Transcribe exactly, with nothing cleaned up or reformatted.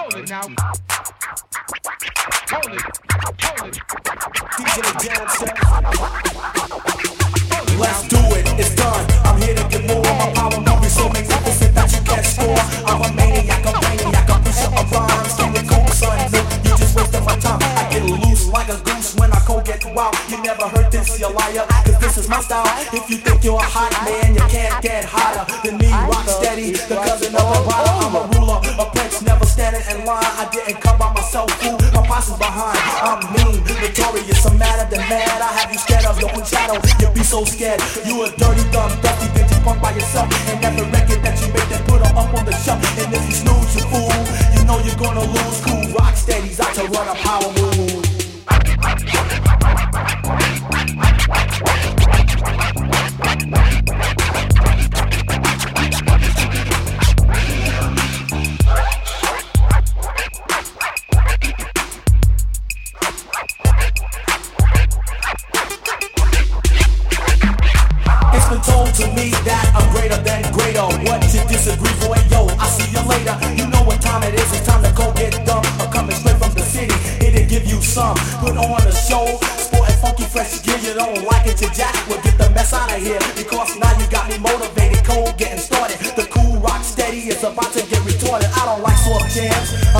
Hold it now. Hold it. Hold it. D J Jansen. Let's do it, it's done. I'm here to get more. My power movie so magnificent that you can't score. I'm a maniac, a maniac, a pusher of rhymes. Keep it cool, son. Look, you just wasted my time. I get loose like a goose when I go get wild. You never heard this, you liar. Cause this is my style. If you think you're a hot man, you can't get hotter than me. Rock steady, the cousin of a rider. I'm a ruler, a prince, never standing in line. I didn't come by myself, fool. My posse's behind. I'm mean, notorious, I'm madder than mad. I have you scared of your own shadow. You be so scared. You a dirty, dumb, dusty bitch, you punk by yourself. And every record that you make, they put her up on the shelf. And if you snooze, you fool, you know you're gonna lose. Cool rock steady's out to run a power move. It's been told to me that I'm greater than greater. What you disagree for? Yo, I'll see you later. You know what time it is, it's time to go get dumb. I'm coming straight from the city, it'll give you some. Put on a show, sporting funky fresh gear. You don't like it, you jack, well get the mess out of here. Because now you got me motivated, cold getting started. The cool rock steady is about to get retorted. I don't like soft jams.